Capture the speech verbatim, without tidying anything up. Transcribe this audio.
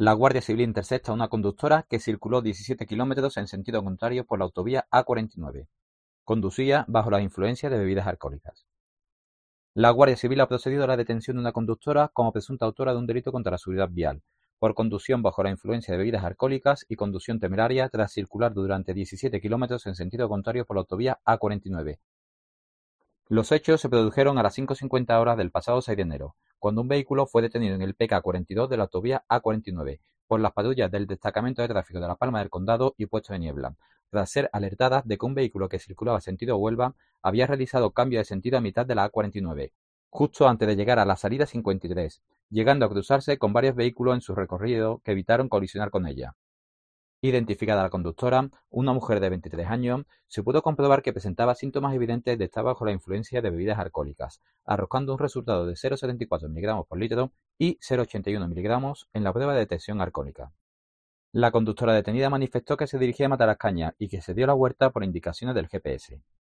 La Guardia Civil intercepta a una conductora que circuló diecisiete kilómetros en sentido contrario por la autovía A cuarenta y nueve. Conducía bajo la influencia de bebidas alcohólicas. La Guardia Civil ha procedido a la detención de una conductora como presunta autora de un delito contra la seguridad vial, por conducción bajo la influencia de bebidas alcohólicas y conducción temeraria tras circular durante diecisiete kilómetros en sentido contrario por la autovía A cuarenta y nueve. Los hechos se produjeron a las cinco cincuenta horas del pasado seis de enero, cuando un vehículo fue detenido en el P K cuarenta y dos de la autovía A cuarenta y nueve por las patrullas del Destacamento de Tráfico de La Palma del Condado y Puesto de Niebla, tras ser alertadas de que un vehículo que circulaba sentido Huelva había realizado cambio de sentido a mitad de la A cuarenta y nueve, justo antes de llegar a la salida cincuenta y tres, llegando a cruzarse con varios vehículos en su recorrido que evitaron colisionar con ella. Identificada la conductora, una mujer de veintitrés años, se pudo comprobar que presentaba síntomas evidentes de estar bajo la influencia de bebidas alcohólicas, arrojando un resultado de cero coma setenta y cuatro miligramos por litro y cero coma ochenta y uno miligramos en la prueba de detección alcohólica. La conductora detenida manifestó que se dirigía a Matalascañas y que se dio la vuelta por indicaciones del G P S.